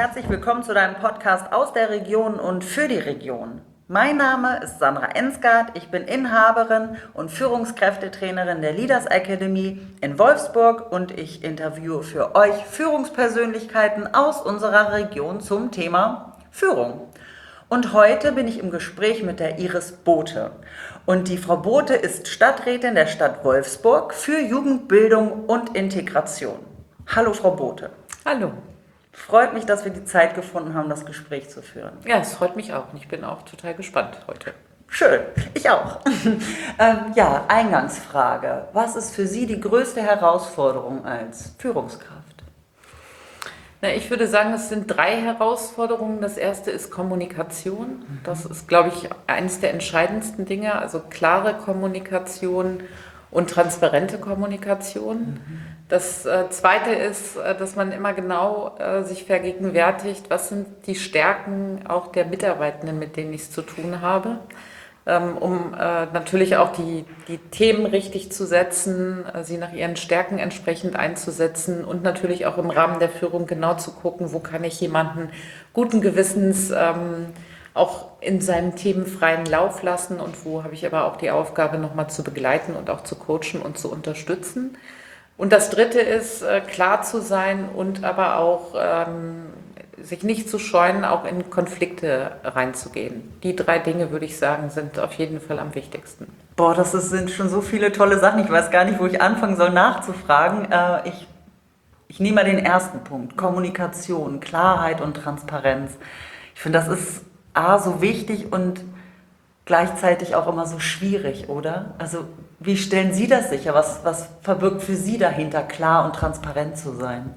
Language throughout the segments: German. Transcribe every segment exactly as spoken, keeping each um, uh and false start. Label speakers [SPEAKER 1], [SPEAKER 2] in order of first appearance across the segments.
[SPEAKER 1] herzlich willkommen zu deinem Podcast aus der Region und für die Region. Mein Name ist Sandra Ensgard, ich bin Inhaberin und Führungskräftetrainerin der Leaders Academy in Wolfsburg und ich interviewe für euch Führungspersönlichkeiten aus unserer Region zum Thema Führung. Und heute bin ich im Gespräch mit der Iris Bothe. Und die Frau Bothe ist Stadträtin der Stadt Wolfsburg für Jugendbildung und Integration. Hallo Frau Bothe.
[SPEAKER 2] Hallo.
[SPEAKER 1] Freut mich, dass wir die Zeit gefunden haben, das Gespräch zu führen.
[SPEAKER 2] Ja, es freut mich auch und ich bin auch total gespannt heute.
[SPEAKER 1] Schön, ich auch. ähm, ja, Eingangsfrage. Was ist für Sie die größte Herausforderung als Führungskraft?
[SPEAKER 2] Na, ich würde sagen, es sind drei Herausforderungen. Das erste ist Kommunikation. Das ist, glaube ich, eines der entscheidendsten Dinge. Also klare Kommunikation und transparente Kommunikation. Mhm. Das äh, Zweite ist, äh, dass man immer genau äh, sich vergegenwärtigt, was sind die Stärken auch der Mitarbeitenden, mit denen ich es zu tun habe, ähm, um äh, natürlich auch die, die Themen richtig zu setzen, äh, sie nach ihren Stärken entsprechend einzusetzen und natürlich auch im Rahmen der Führung genau zu gucken, wo kann ich jemanden guten Gewissens ähm, auch in seinem themenfreien Lauf lassen und wo habe ich aber auch die Aufgabe, nochmal zu begleiten und auch zu coachen und zu unterstützen. Und das Dritte ist, äh, klar zu sein und aber auch ähm, sich nicht zu scheuen, auch in Konflikte reinzugehen. Die drei Dinge, würde ich sagen, sind auf jeden Fall am wichtigsten.
[SPEAKER 1] Boah, das ist, sind schon so viele tolle Sachen. Ich weiß gar nicht, wo ich anfangen soll nachzufragen. Äh, ich, ich nehme mal den ersten Punkt. Kommunikation, Klarheit und Transparenz. Ich finde, das ist A, so wichtig und gleichzeitig auch immer so schwierig, oder? Also wie stellen Sie das sicher? Was, was verbirgt für Sie dahinter, klar und transparent zu sein?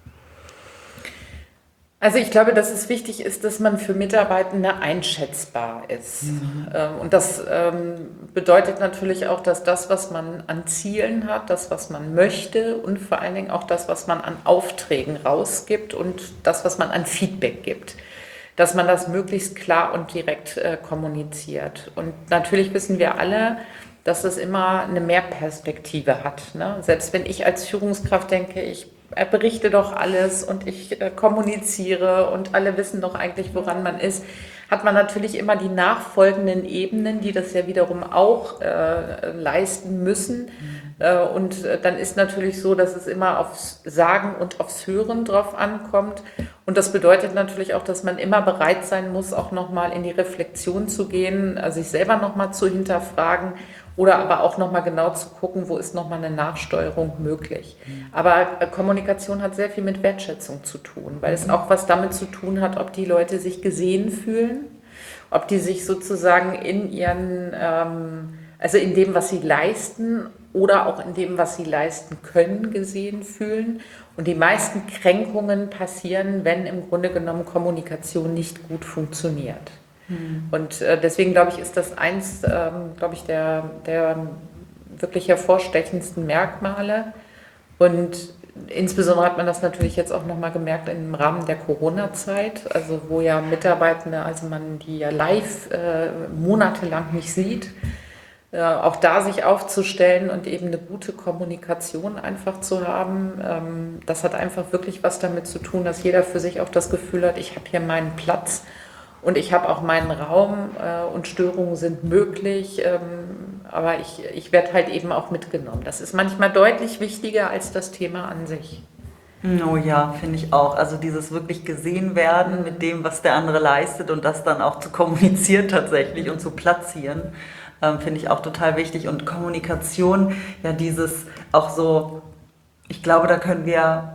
[SPEAKER 2] Also ich glaube, dass es wichtig ist, dass man für Mitarbeitende einschätzbar ist. Mhm. Und das bedeutet natürlich auch, dass das, was man an Zielen hat, das, was man möchte und vor allen Dingen auch das, was man an Aufträgen rausgibt und das, was man an Feedback gibt, dass man das möglichst klar und direkt kommuniziert. Und natürlich wissen wir alle, dass es immer eine Mehrperspektive hat. Ne? Selbst wenn ich als Führungskraft denke, ich berichte doch alles und ich äh, kommuniziere und alle wissen doch eigentlich, woran man ist, hat man natürlich immer die nachfolgenden Ebenen, die das ja wiederum auch äh, leisten müssen. Mhm. Äh, und äh, dann ist natürlich so, dass es immer aufs Sagen und aufs Hören drauf ankommt. Und das bedeutet natürlich auch, dass man immer bereit sein muss, auch nochmal in die Reflexion zu gehen, also sich selber nochmal zu hinterfragen oder aber auch nochmal genau zu gucken, wo ist nochmal eine Nachsteuerung möglich. Mhm. Aber äh, Kommunikation hat sehr viel mit Wertschätzung zu tun, weil es auch was damit zu tun hat, ob die Leute sich gesehen fühlen, ob die sich sozusagen in ihren, ähm, also in dem, was sie leisten oder auch in dem, was sie leisten können, gesehen fühlen. Und die meisten Kränkungen passieren, wenn im Grunde genommen Kommunikation nicht gut funktioniert. Mhm. Und äh, deswegen, glaube ich, ist das eins, ähm, glaube ich, der, der wirklich hervorstechendsten Merkmale. Und insbesondere hat man das natürlich jetzt auch nochmal gemerkt im Rahmen der Corona-Zeit, also wo ja Mitarbeitende, also man die ja live äh, monatelang nicht sieht, äh, auch da sich aufzustellen und eben eine gute Kommunikation einfach zu haben. Ähm, das hat einfach wirklich was damit zu tun, dass jeder für sich auch das Gefühl hat, ich habe hier meinen Platz und ich habe auch meinen Raum äh, und Störungen sind möglich, ähm, aber ich, ich werde halt eben auch mitgenommen. Das ist manchmal deutlich wichtiger als das Thema an sich.
[SPEAKER 1] Oh ja, finde ich auch. Also dieses wirklich gesehen werden mit dem, was der andere leistet und das dann auch zu kommunizieren tatsächlich und zu platzieren, ähm, finde ich auch total wichtig. Und Kommunikation, ja dieses auch so, ich glaube, da können wir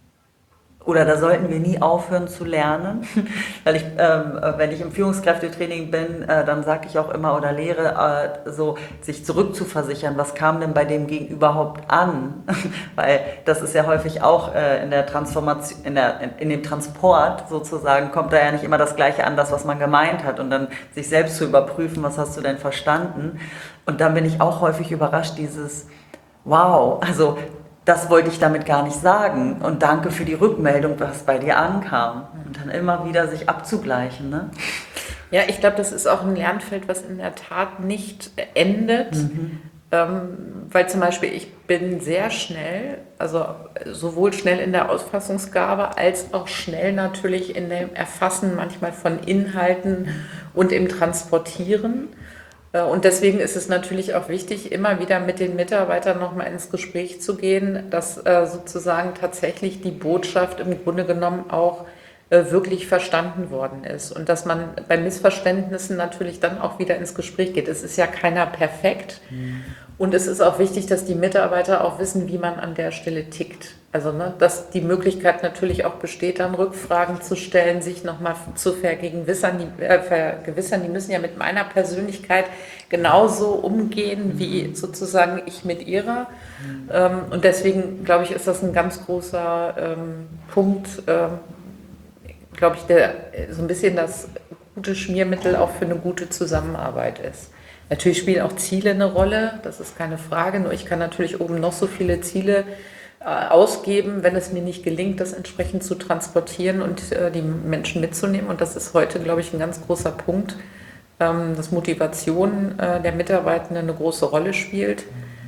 [SPEAKER 1] oder da sollten wir nie aufhören zu lernen, weil ich, ähm, wenn ich im Führungskräftetraining bin, äh, dann sage ich auch immer oder lehre, äh, so sich zurückzuversichern, was kam denn bei dem Gegenüber überhaupt an, weil das ist ja häufig auch äh, in der Transformation, in, der, in, in dem Transport sozusagen, kommt da ja nicht immer das Gleiche an, das was man gemeint hat und dann sich selbst zu überprüfen, was hast du denn verstanden, und dann bin ich auch häufig überrascht, dieses wow, also das wollte ich damit gar nicht sagen und danke für die Rückmeldung, was bei dir ankam. Und dann immer wieder sich abzugleichen. Ne?
[SPEAKER 2] Ja, ich glaube, das ist auch ein Lernfeld, was in der Tat nicht endet. Mhm. Ähm, weil zum Beispiel ich bin sehr schnell, also sowohl schnell in der Auffassungsgabe als auch schnell natürlich in dem Erfassen manchmal von Inhalten und im Transportieren. Äh, Und deswegen ist es natürlich auch wichtig, immer wieder mit den Mitarbeitern nochmal ins Gespräch zu gehen, dass äh, sozusagen tatsächlich die Botschaft im Grunde genommen auch äh, wirklich verstanden worden ist und dass man bei Missverständnissen natürlich dann auch wieder ins Gespräch geht. Es ist ja keiner perfekt und es ist auch wichtig, dass die Mitarbeiter auch wissen, wie man an der Stelle tickt. Also, ne, dass die Möglichkeit natürlich auch besteht, dann Rückfragen zu stellen, sich nochmal zu vergewissern. Die, äh, vergewissern. Die müssen ja mit meiner Persönlichkeit genauso umgehen, wie sozusagen ich mit ihrer. Ähm, und deswegen, glaube ich, ist das ein ganz großer ähm, Punkt, ähm, glaube ich, der so ein bisschen das gute Schmiermittel auch für eine gute Zusammenarbeit ist. Natürlich spielen auch Ziele eine Rolle, das ist keine Frage, nur ich kann natürlich oben noch so viele Ziele äh, ausgeben, wenn es mir nicht gelingt, das entsprechend zu transportieren und äh, die Menschen mitzunehmen. Und das ist heute, glaube ich, ein ganz großer Punkt, ähm, dass Motivation äh, der Mitarbeitenden eine große Rolle spielt.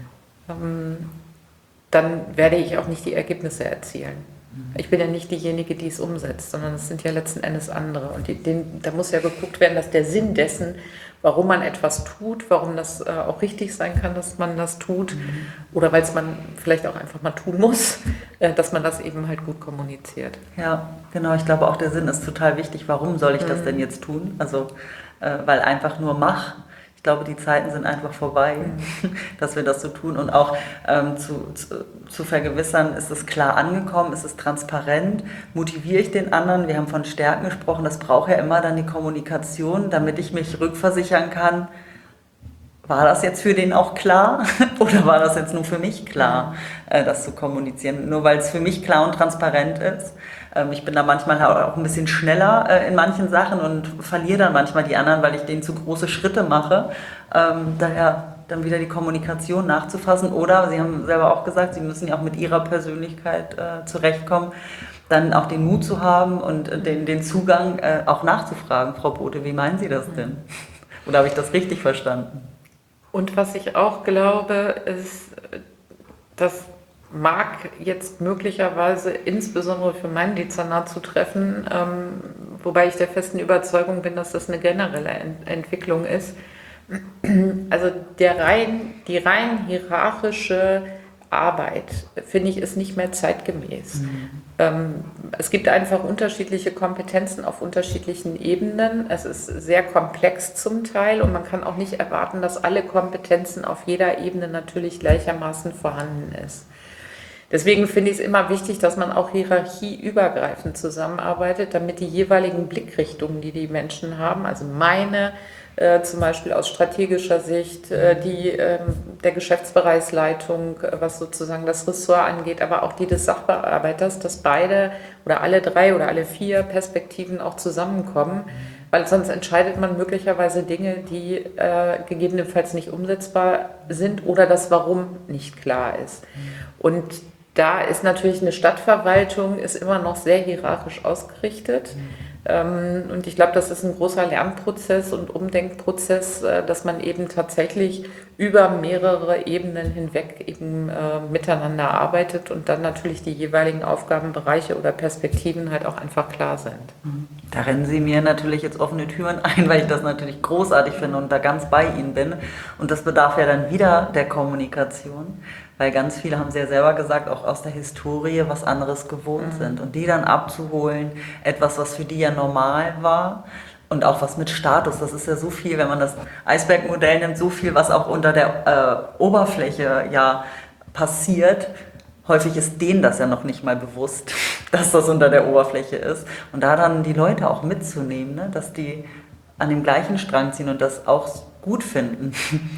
[SPEAKER 2] Ähm, dann werde ich auch nicht die Ergebnisse erzielen. Ich bin ja nicht diejenige, die es umsetzt, sondern es sind ja letzten Endes andere. Und die, den, da muss ja geguckt werden, dass der Sinn dessen, warum man etwas tut, warum das äh, auch richtig sein kann, dass man das tut, mhm. oder weil es man vielleicht auch einfach mal tun muss, äh, dass man das eben halt gut kommuniziert.
[SPEAKER 1] Ja, genau. Ich glaube auch, der Sinn ist total wichtig. Warum soll ich das mhm. denn jetzt tun? Also, äh, weil einfach nur mach. Ich glaube, die Zeiten sind einfach vorbei, mhm. dass wir das so tun. Und auch ähm, zu, zu, zu vergewissern, ist es klar angekommen, ist es transparent, motiviere ich den anderen. Wir haben von Stärken gesprochen, das braucht ja immer dann die Kommunikation, damit ich mich rückversichern kann, war das jetzt für den auch klar oder war das jetzt nur für mich klar, äh, das zu kommunizieren? Nur weil es für mich klar und transparent ist. Ähm, ich bin da manchmal auch ein bisschen schneller äh, in manchen Sachen und verliere dann manchmal die anderen, weil ich denen zu große Schritte mache. Ähm, daher dann wieder die Kommunikation nachzufassen. Oder, Sie haben selber auch gesagt, Sie müssen ja auch mit Ihrer Persönlichkeit äh, zurechtkommen, dann auch den Mut zu haben und äh, den, den Zugang äh, auch nachzufragen. Frau Bote, wie meinen Sie das denn? Oder habe ich das richtig verstanden?
[SPEAKER 2] Und was ich auch glaube, ist, das mag jetzt möglicherweise insbesondere für mein Dezernat zutreffen, ähm, wobei ich der festen Überzeugung bin, dass das eine generelle Ent- Entwicklung ist. Also der rein, die rein hierarchische Arbeit, finde ich, ist nicht mehr zeitgemäß. Mhm. Ähm, es gibt einfach unterschiedliche Kompetenzen auf unterschiedlichen Ebenen. Es ist sehr komplex zum Teil und man kann auch nicht erwarten, dass alle Kompetenzen auf jeder Ebene natürlich gleichermaßen vorhanden ist. Deswegen finde ich es immer wichtig, dass man auch hierarchieübergreifend zusammenarbeitet, damit die jeweiligen Blickrichtungen, die die Menschen haben, also meine Äh, zum Beispiel aus strategischer Sicht, äh, die ähm, der Geschäftsbereichsleitung, äh, was sozusagen das Ressort angeht, aber auch die des Sachbearbeiters, dass beide oder alle drei oder alle vier Perspektiven auch zusammenkommen, weil sonst entscheidet man möglicherweise Dinge, die äh, gegebenenfalls nicht umsetzbar sind oder das Warum nicht klar ist. Und da ist natürlich eine Stadtverwaltung ist immer noch sehr hierarchisch ausgerichtet. Und ich glaube, das ist ein großer Lernprozess und Umdenkprozess, dass man eben tatsächlich über mehrere Ebenen hinweg eben äh, miteinander arbeitet und dann natürlich die jeweiligen Aufgabenbereiche oder Perspektiven halt auch einfach klar sind.
[SPEAKER 1] Da rennen Sie mir natürlich jetzt offene Türen ein, weil ich das natürlich großartig finde und da ganz bei Ihnen bin. Und das bedarf ja dann wieder der Kommunikation, weil ganz viele haben Sie ja selber gesagt, auch aus der Historie was anderes gewohnt mhm. sind. Und die dann abzuholen, etwas, was für die ja normal war und auch was mit Status, das ist ja so viel, wenn man das Eisbergmodell nimmt, so viel, was auch unter der äh, Oberfläche ja passiert. Häufig ist denen das ja noch nicht mal bewusst, dass das unter der Oberfläche ist. Und da dann die Leute auch mitzunehmen, ne? Dass die an dem gleichen Strang ziehen und das auch gut finden.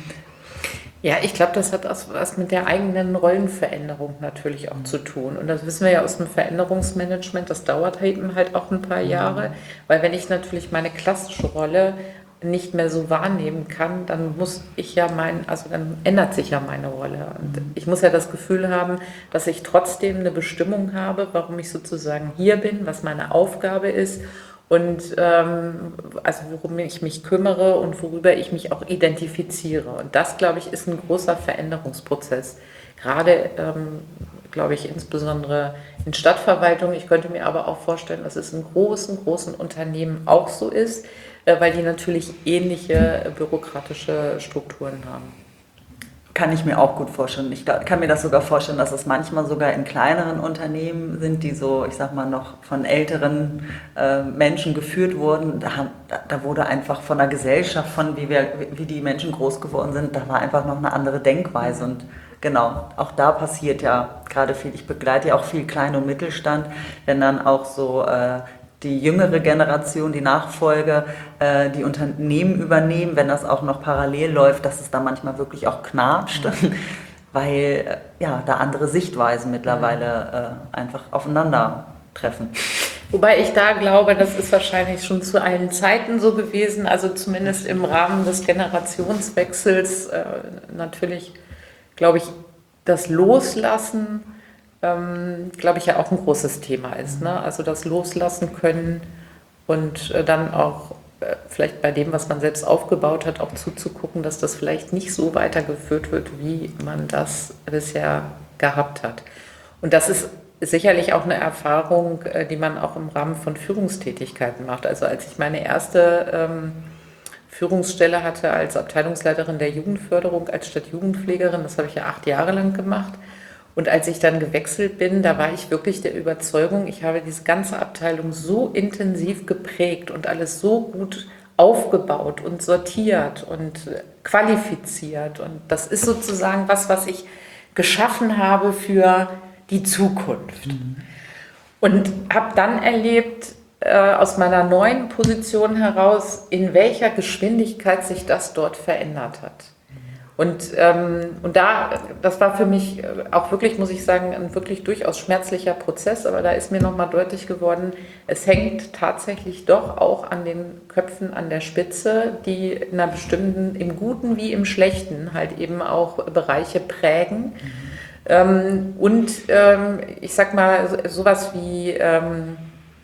[SPEAKER 2] Ja, ich glaube, das hat auch was mit der eigenen Rollenveränderung natürlich auch zu tun. Und das wissen wir ja aus dem Veränderungsmanagement, das dauert eben halt auch ein paar Jahre. Weil wenn ich natürlich meine klassische Rolle nicht mehr so wahrnehmen kann, dann muss ich ja mein, also dann ändert sich ja meine Rolle. Und ich muss ja das Gefühl haben, dass ich trotzdem eine Bestimmung habe, warum ich sozusagen hier bin, was meine Aufgabe ist und ähm, also worum ich mich kümmere und worüber ich mich auch identifiziere. Und das, glaube ich, ist ein großer Veränderungsprozess. Gerade, ähm, glaube ich, insbesondere in Stadtverwaltung. Ich könnte mir aber auch vorstellen, dass es in großen, großen Unternehmen auch so ist, äh, weil die natürlich ähnliche äh, bürokratische Strukturen haben.
[SPEAKER 1] Kann ich mir auch gut vorstellen. Ich kann mir das sogar vorstellen, dass es manchmal sogar in kleineren Unternehmen sind, die so, ich sag mal, noch von älteren äh, Menschen geführt wurden. Da, haben, da, da wurde einfach von der Gesellschaft, von wie, wir, wie die Menschen groß geworden sind, da war einfach noch eine andere Denkweise. Und genau, auch da passiert ja gerade viel. Ich begleite ja auch viel Klein- und Mittelstand, wenn dann auch so äh, die jüngere Generation, die Nachfolger, äh, die Unternehmen übernehmen, wenn das auch noch parallel läuft, dass es da manchmal wirklich auch knatscht, mhm. weil äh, ja, da andere Sichtweisen mittlerweile äh, einfach aufeinandertreffen.
[SPEAKER 2] Wobei ich da glaube, das ist wahrscheinlich schon zu allen Zeiten so gewesen, also zumindest im Rahmen des Generationswechsels äh, natürlich, glaube ich, das Loslassen, Ähm, glaube ich, ja auch ein großes Thema ist. Ne? Also das Loslassen können und äh, dann auch äh, vielleicht bei dem, was man selbst aufgebaut hat, auch zuzugucken, dass das vielleicht nicht so weitergeführt wird, wie man das bisher gehabt hat. Und das ist sicherlich auch eine Erfahrung, äh, die man auch im Rahmen von Führungstätigkeiten macht. Also als ich meine erste ähm, Führungsstelle hatte als Abteilungsleiterin der Jugendförderung, als Stadtjugendpflegerin, das habe ich ja acht Jahre lang gemacht. Und als ich dann gewechselt bin, da war ich wirklich der Überzeugung, ich habe diese ganze Abteilung so intensiv geprägt und alles so gut aufgebaut und sortiert und qualifiziert. Und das ist sozusagen was, was ich geschaffen habe für die Zukunft. Mhm. Und habe dann erlebt, äh, aus meiner neuen Position heraus, in welcher Geschwindigkeit sich das dort verändert hat. Und, ähm, und da, das war für mich auch wirklich, muss ich sagen, ein wirklich durchaus schmerzlicher Prozess, aber da ist mir nochmal deutlich geworden, es hängt tatsächlich doch auch an den Köpfen an der Spitze, die in einer bestimmten, im Guten wie im Schlechten halt eben auch Bereiche prägen. Mhm. Ähm, und ähm, ich sag mal, sowas wie ähm,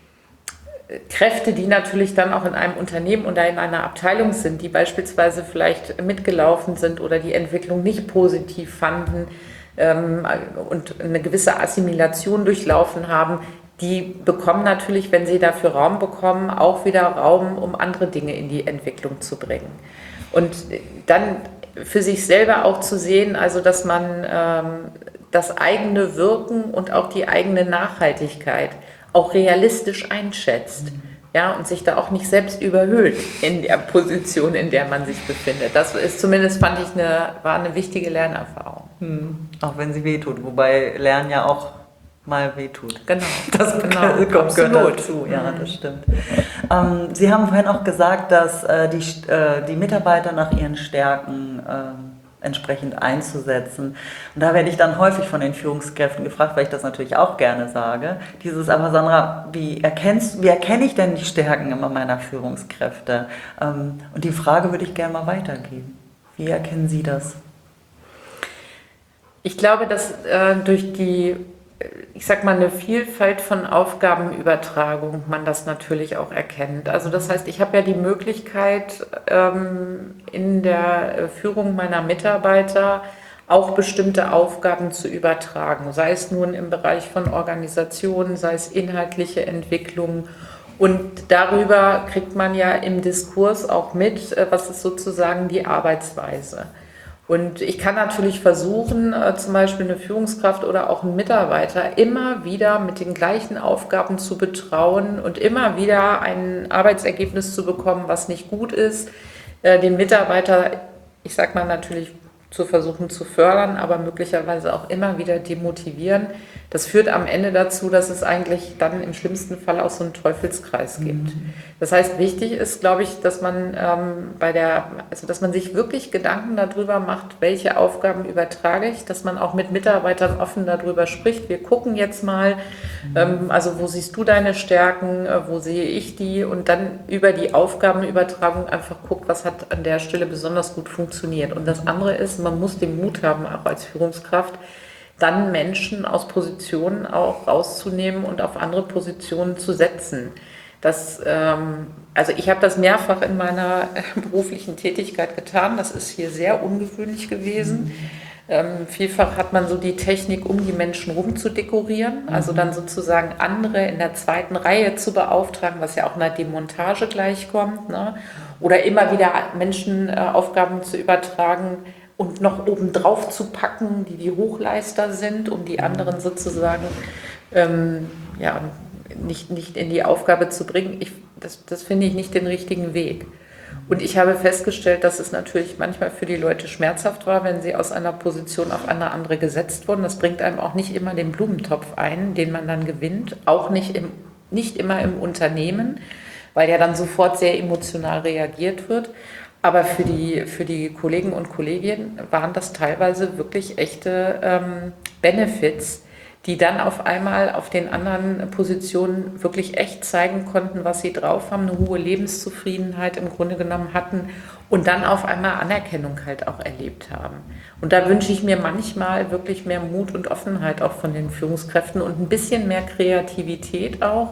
[SPEAKER 2] Kräfte, die natürlich dann auch in einem Unternehmen oder in einer Abteilung sind, die beispielsweise vielleicht mitgelaufen sind oder die Entwicklung nicht positiv fanden ähm, und eine gewisse Assimilation durchlaufen haben, die bekommen natürlich, wenn sie dafür Raum bekommen, auch wieder Raum, um andere Dinge in die Entwicklung zu bringen. Und dann für sich selber auch zu sehen, also dass man ähm, das eigene Wirken und auch die eigene Nachhaltigkeit auch realistisch einschätzt, mhm. ja, und sich da auch nicht selbst überhöht in der Position, in der man sich befindet. Das ist zumindest, fand ich, eine, war eine wichtige Lernerfahrung.
[SPEAKER 1] Mhm. Auch wenn sie wehtut, wobei Lernen ja auch mal wehtut.
[SPEAKER 2] Genau,
[SPEAKER 1] das
[SPEAKER 2] genau,
[SPEAKER 1] kommt dazu. Ja, das stimmt. Ähm, Sie haben vorhin auch gesagt, dass äh, die, äh, die Mitarbeiter nach ihren Stärken ähm, entsprechend einzusetzen. Und da werde ich dann häufig von den Führungskräften gefragt, weil ich das natürlich auch gerne sage. Dieses, aber Sandra, wie erkennst, wie erkenne ich denn die Stärken immer meiner Führungskräfte? Ähm, und die Frage würde ich gerne mal weitergeben. Wie erkennen Sie das?
[SPEAKER 2] Ich glaube, dass äh, durch die, ich sag mal, eine Vielfalt von Aufgabenübertragung man das natürlich auch erkennt. Also das heißt, ich habe ja die Möglichkeit, ähm, in der Führung meiner Mitarbeiter auch bestimmte Aufgaben zu übertragen, sei es nun im Bereich von Organisationen, sei es inhaltliche Entwicklung. Und darüber kriegt man ja im Diskurs auch mit, was ist sozusagen die Arbeitsweise. Und ich kann natürlich versuchen, zum Beispiel eine Führungskraft oder auch einen Mitarbeiter immer wieder mit den gleichen Aufgaben zu betrauen und immer wieder ein Arbeitsergebnis zu bekommen, was nicht gut ist, den Mitarbeiter, ich sag mal natürlich, zu versuchen zu fördern, aber möglicherweise auch immer wieder demotivieren. Das führt am Ende dazu, dass es eigentlich dann im schlimmsten Fall auch so einen Teufelskreis gibt. Mhm. Das heißt, wichtig ist, glaube ich, dass man ähm, bei der, also dass man sich wirklich Gedanken darüber macht, welche Aufgaben übertrage ich, dass man auch mit Mitarbeitern offen darüber spricht. Wir gucken jetzt mal, mhm. ähm, also wo siehst du deine Stärken, äh, wo sehe ich die, und dann über die Aufgabenübertragung einfach guckt, was hat an der Stelle besonders gut funktioniert. Und das andere ist, man muss den Mut haben, auch als Führungskraft, dann Menschen aus Positionen auch rauszunehmen und auf andere Positionen zu setzen. Das, ähm, also ich habe das mehrfach in meiner äh, beruflichen Tätigkeit getan. Das ist hier sehr ungewöhnlich gewesen. Mhm. Ähm, vielfach hat man so die Technik, um die Menschen rum zu dekorieren, mhm. also dann sozusagen andere in der zweiten Reihe zu beauftragen, was ja auch einer Demontage gleichkommt, ne? Oder immer wieder Menschen äh, Aufgaben zu übertragen und noch oben drauf zu packen, die die Hochleister sind, um die anderen sozusagen ähm, ja, nicht, nicht in die Aufgabe zu bringen. Ich, das, das finde ich nicht den richtigen Weg. Und ich habe festgestellt, dass es natürlich manchmal für die Leute schmerzhaft war, wenn sie aus einer Position auf eine andere gesetzt wurden. Das bringt einem auch nicht immer den Blumentopf ein, den man dann gewinnt, auch nicht, im, nicht immer im Unternehmen, weil ja dann sofort sehr emotional reagiert wird. Aber für die, für die Kollegen und Kolleginnen waren das teilweise wirklich echte ähm, Benefits, die dann auf einmal auf den anderen Positionen wirklich echt zeigen konnten, was sie drauf haben, eine hohe Lebenszufriedenheit im Grunde genommen hatten und dann auf einmal Anerkennung halt auch erlebt haben. Und da wünsche ich mir manchmal wirklich mehr Mut und Offenheit auch von den Führungskräften und ein bisschen mehr Kreativität auch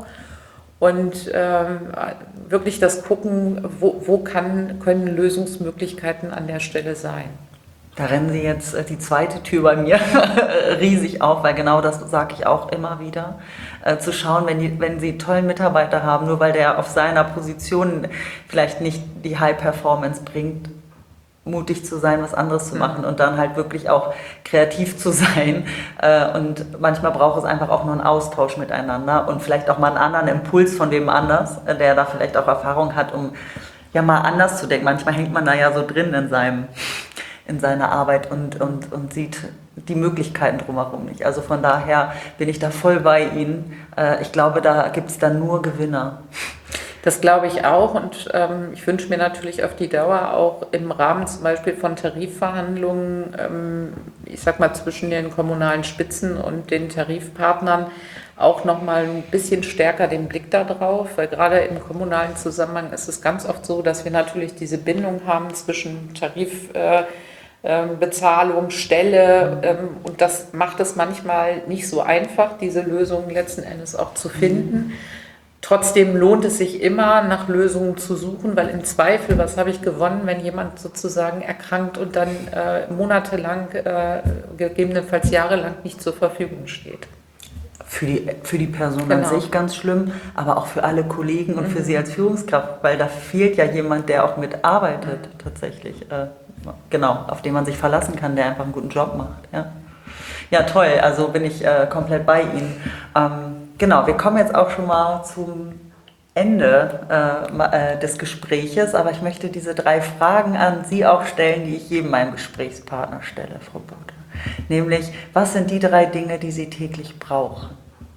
[SPEAKER 2] und ähm, wirklich das Gucken, wo, wo kann, können Lösungsmöglichkeiten an der Stelle sein.
[SPEAKER 1] Da rennen Sie jetzt äh, die zweite Tür bei mir riesig auf, weil genau das sage ich auch immer wieder. Äh, zu schauen, wenn, die, wenn Sie einen tollen Mitarbeiter haben, nur weil der auf seiner Position vielleicht nicht die High Performance bringt, mutig zu sein, was anderes zu machen und dann halt wirklich auch kreativ zu sein. Äh, und manchmal braucht es einfach auch nur einen Austausch miteinander und vielleicht auch mal einen anderen Impuls von dem anders, äh, der da vielleicht auch Erfahrung hat, um ja mal anders zu denken. Manchmal hängt man da ja so drin in seinem in seiner Arbeit und, und, und sieht die Möglichkeiten drumherum nicht. Also von daher bin ich da voll bei Ihnen. Äh, ich glaube, da gibt es dann nur Gewinner.
[SPEAKER 2] Das glaube ich auch und ähm, ich wünsche mir natürlich auf die Dauer auch im Rahmen zum Beispiel von Tarifverhandlungen, ähm, ich sag mal zwischen den kommunalen Spitzen und den Tarifpartnern, auch nochmal ein bisschen stärker den Blick da drauf, weil gerade im kommunalen Zusammenhang ist es ganz oft so, dass wir natürlich diese Bindung haben zwischen Tarif äh, Bezahlung, Stelle ähm, und das macht es manchmal nicht so einfach, diese Lösungen letzten Endes auch zu finden. Trotzdem lohnt es sich immer, nach Lösungen zu suchen, weil im Zweifel, was habe ich gewonnen, wenn jemand sozusagen erkrankt und dann äh, monatelang, äh, gegebenenfalls jahrelang nicht zur Verfügung steht.
[SPEAKER 1] Für die, für die Person
[SPEAKER 2] Genau.
[SPEAKER 1] an sich ganz schlimm, aber auch für alle Kollegen und mhm. für Sie als Führungskraft, weil da fehlt ja jemand, der auch mitarbeitet mhm. tatsächlich. Äh, genau, auf den man sich verlassen kann, der einfach einen guten Job macht. Ja, ja toll, also bin ich äh, komplett bei Ihnen. Ähm, genau, wir kommen jetzt auch schon mal zum Ende äh, äh, des Gespräches, aber ich möchte diese drei Fragen an Sie auch stellen, die ich jedem meinem Gesprächspartner stelle, Frau Bode. Nämlich, was sind die drei Dinge, die Sie täglich brauchen?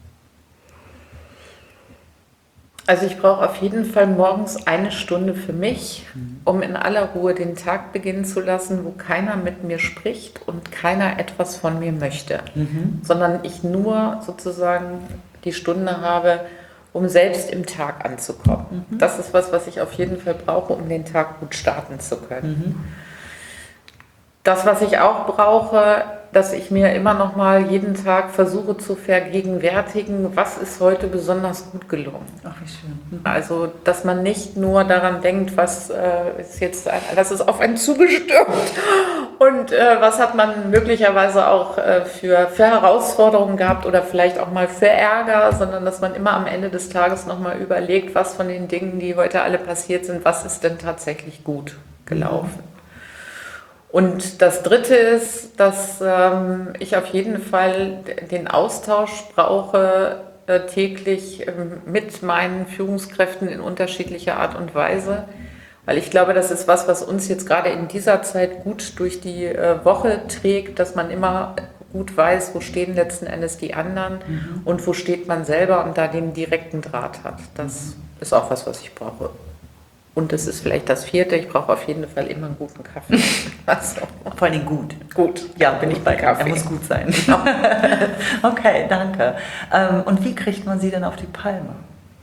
[SPEAKER 2] Also ich brauche auf jeden Fall morgens eine Stunde für mich, um in aller Ruhe den Tag beginnen zu lassen, wo keiner mit mir spricht und keiner etwas von mir möchte, mhm. sondern ich nur sozusagen die Stunde habe, um selbst im Tag anzukommen. Mhm. Das ist was, was ich auf jeden Fall brauche, um den Tag gut starten zu können. Mhm. Das, was ich auch brauche, dass ich mir immer noch mal jeden Tag versuche zu vergegenwärtigen, was ist heute besonders gut gelungen.
[SPEAKER 1] Ach, wie schön. Mhm.
[SPEAKER 2] Also, dass man nicht nur daran denkt, was äh, ist jetzt, ein, das ist auf einen zugestürmt und äh, was hat man möglicherweise auch äh, für, für Herausforderungen gehabt oder vielleicht auch mal für Ärger, sondern dass man immer am Ende des Tages noch mal überlegt, was von den Dingen, die heute alle passiert sind, was ist denn tatsächlich gut gelaufen. Mhm. Und das Dritte ist, dass ähm, ich auf jeden Fall den Austausch brauche äh, täglich ähm, mit meinen Führungskräften in unterschiedlicher Art und Weise, weil ich glaube, das ist was, was uns jetzt gerade in dieser Zeit gut durch die äh, Woche trägt, dass man immer gut weiß, wo stehen letzten Endes die anderen mhm. und wo steht man selber und da den direkten Draht hat. Das mhm. ist auch was, was ich brauche. Und das ist vielleicht das Vierte, ich brauche auf jeden Fall immer einen guten Kaffee.
[SPEAKER 1] Also, vor allem gut.
[SPEAKER 2] Gut.
[SPEAKER 1] Ja, bin ich bei Kaffee. Er muss gut sein. Okay, danke. Und wie kriegt man Sie denn auf die Palme?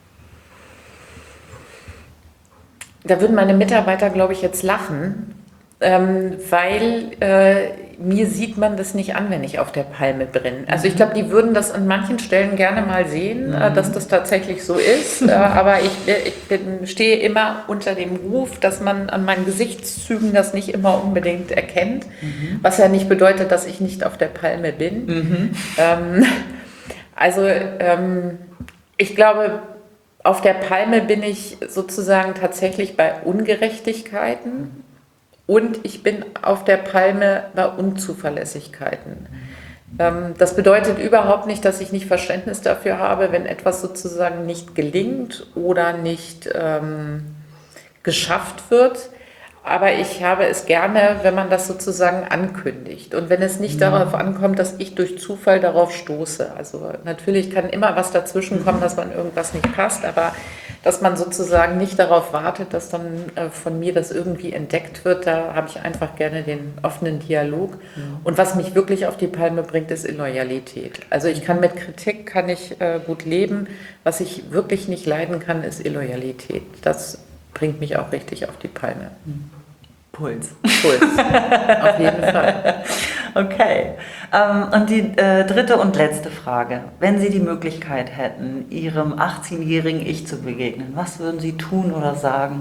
[SPEAKER 2] Da würden meine Mitarbeiter, glaube ich, jetzt lachen. ähm, weil äh, mir sieht man das nicht an, wenn ich auf der Palme bin. Also ich glaube, die würden das an manchen Stellen gerne mal sehen, äh, dass das tatsächlich so ist. Äh, aber ich, ich bin, stehe immer unter dem Ruf, dass man an meinen Gesichtszügen das nicht immer unbedingt erkennt. Mhm. Was ja nicht bedeutet, dass ich nicht auf der Palme bin. Mhm. Ähm, also ähm, ich glaube, auf der Palme bin ich sozusagen tatsächlich bei Ungerechtigkeiten. Und ich bin auf der Palme bei Unzuverlässigkeiten. Ähm, das bedeutet überhaupt nicht, dass ich nicht Verständnis dafür habe, wenn etwas sozusagen nicht gelingt oder nicht ähm, geschafft wird. Aber ich habe es gerne, wenn man das sozusagen ankündigt. Und wenn es nicht mhm. darauf ankommt, dass ich durch Zufall darauf stoße. Also natürlich kann immer was dazwischen kommen, dass man irgendwas nicht passt, aber dass man sozusagen nicht darauf wartet, dass dann äh, von mir das irgendwie entdeckt wird. Da habe ich einfach gerne den offenen Dialog. Mhm. Und was mich wirklich auf die Palme bringt, ist Illoyalität. Also ich kann mit Kritik kann ich äh, gut leben. Was ich wirklich nicht leiden kann, ist Illoyalität. Das bringt mich auch richtig auf die Palme.
[SPEAKER 1] Puls.
[SPEAKER 2] Puls, auf jeden Fall.
[SPEAKER 1] Okay. Ähm, und die äh, dritte und letzte Frage. Wenn Sie die Möglichkeit hätten, Ihrem achtzehnjährigen Ich zu begegnen, was würden Sie tun oder sagen?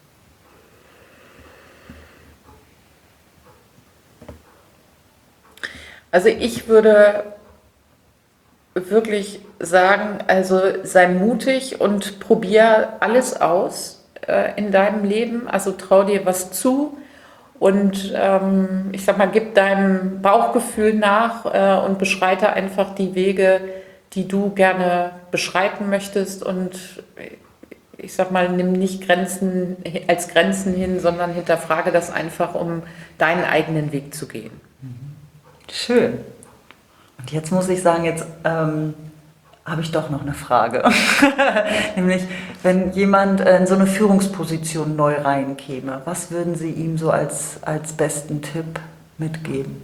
[SPEAKER 2] Also ich würde wirklich sagen, also sei mutig und probier alles aus äh, in deinem Leben. Also trau dir was zu. Und ähm, ich sag mal, gib deinem Bauchgefühl nach äh, und beschreite einfach die Wege, die du gerne beschreiten möchtest. Und ich sag mal, nimm nicht Grenzen als Grenzen hin, sondern hinterfrage das einfach, um deinen eigenen Weg zu gehen.
[SPEAKER 1] Schön. Und jetzt muss ich sagen, jetzt ähm, habe ich doch noch eine Frage. Nämlich, wenn jemand in so eine Führungsposition neu reinkäme, was würden Sie ihm so als, als besten Tipp mitgeben?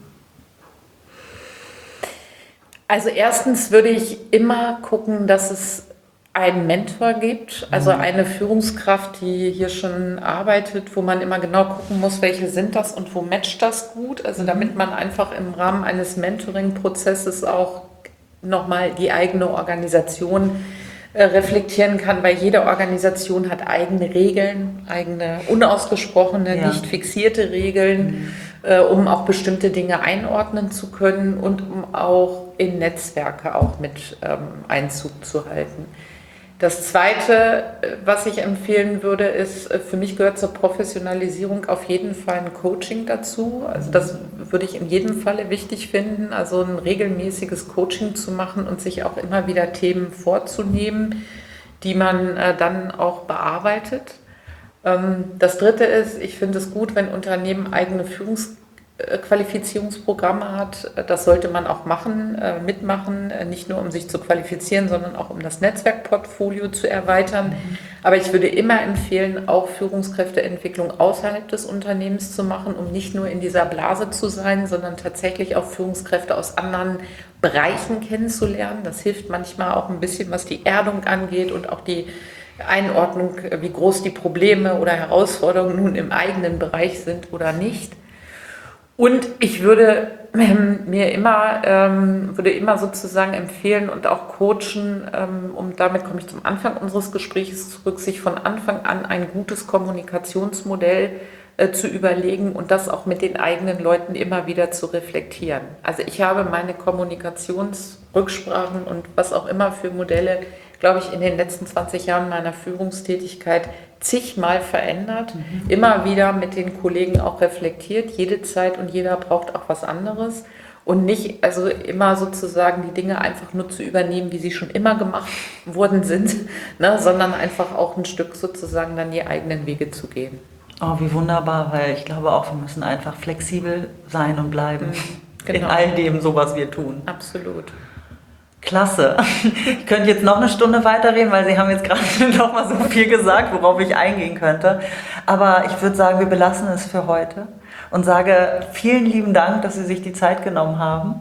[SPEAKER 2] Also erstens würde ich immer gucken, dass es einen Mentor gibt, also eine Führungskraft, die hier schon arbeitet, wo man immer genau gucken muss, welche sind das und wo matcht das gut. Also damit man einfach im Rahmen eines Mentoring-Prozesses auch nochmal die eigene Organisation äh, reflektieren kann, weil jede Organisation hat eigene Regeln, eigene unausgesprochene, ja. nicht fixierte Regeln, mhm. äh, um auch bestimmte Dinge einordnen zu können und um auch in Netzwerke auch mit ähm, Einzug zu halten. Das Zweite, was ich empfehlen würde, ist, für mich gehört zur Professionalisierung auf jeden Fall ein Coaching dazu. Also das würde ich in jedem Falle wichtig finden, also ein regelmäßiges Coaching zu machen und sich auch immer wieder Themen vorzunehmen, die man dann auch bearbeitet. Das Dritte ist, ich finde es gut, wenn Unternehmen eigene Führungs Qualifizierungsprogramme hat. Das sollte man auch machen, mitmachen, nicht nur um sich zu qualifizieren, sondern auch um das Netzwerkportfolio zu erweitern. Mhm. Aber ich würde immer empfehlen, auch Führungskräfteentwicklung außerhalb des Unternehmens zu machen, um nicht nur in dieser Blase zu sein, sondern tatsächlich auch Führungskräfte aus anderen Bereichen kennenzulernen. Das hilft manchmal auch ein bisschen, was die Erdung angeht und auch die Einordnung, wie groß die Probleme oder Herausforderungen nun im eigenen Bereich sind oder nicht. Und ich würde ähm, mir immer, ähm, würde immer sozusagen empfehlen und auch coachen, ähm, und damit komme ich zum Anfang unseres Gesprächs zurück, sich von Anfang an ein gutes Kommunikationsmodell äh, zu überlegen und das auch mit den eigenen Leuten immer wieder zu reflektieren. Also ich habe meine Kommunikationsrücksprachen und was auch immer für Modelle, glaube ich, in den letzten zwanzig Jahren meiner Führungstätigkeit zigmal verändert, mhm. immer wieder mit den Kollegen auch reflektiert. Jede Zeit und jeder braucht auch was anderes und nicht also immer sozusagen die Dinge einfach nur zu übernehmen, wie sie schon immer gemacht worden sind, ne, sondern einfach auch ein Stück sozusagen dann die eigenen Wege zu gehen.
[SPEAKER 1] Oh, wie wunderbar, weil ich glaube auch, wir müssen einfach flexibel sein und bleiben mhm, genau. in all dem, so was wir tun.
[SPEAKER 2] Absolut.
[SPEAKER 1] Klasse. Ich könnte jetzt noch eine Stunde weiterreden, weil Sie haben jetzt gerade noch mal so viel gesagt, worauf ich eingehen könnte. Aber ich würde sagen, wir belassen es für heute und sage vielen lieben Dank, dass Sie sich die Zeit genommen haben.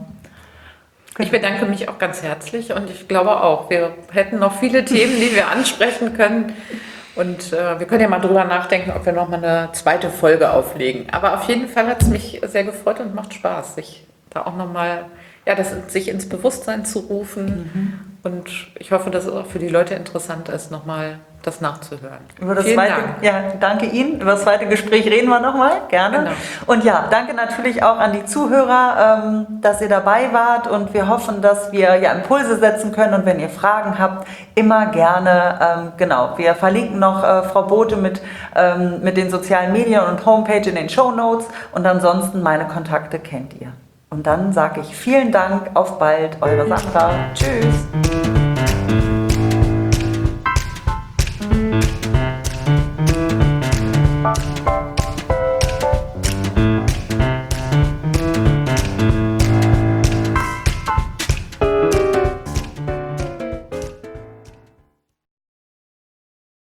[SPEAKER 2] Ich bedanke mich auch ganz herzlich und ich glaube auch, wir hätten noch viele Themen, die wir ansprechen können. Und äh, wir können ja mal drüber nachdenken, ob wir nochmal eine zweite Folge auflegen. Aber auf jeden Fall hat es mich sehr gefreut und macht Spaß, sich da auch nochmal, ja, das sich ins Bewusstsein zu rufen. Mhm. Und ich hoffe, dass es auch für die Leute interessant ist, nochmal das nachzuhören.
[SPEAKER 1] Über das
[SPEAKER 2] Vielen
[SPEAKER 1] zweite,
[SPEAKER 2] Dank.
[SPEAKER 1] Ja, danke Ihnen. Über das zweite Gespräch reden wir nochmal, gerne.
[SPEAKER 2] Genau.
[SPEAKER 1] Und ja, danke natürlich auch an die Zuhörer, ähm, dass ihr dabei wart und wir hoffen, dass wir ja Impulse setzen können und wenn ihr Fragen habt, immer gerne, ähm, genau, wir verlinken noch äh, Frau Bote mit, ähm, mit den sozialen Medien und Homepage in den Shownotes und ansonsten meine Kontakte kennt ihr. Und dann sage ich vielen Dank, auf bald, eure Sandra. Tschüss.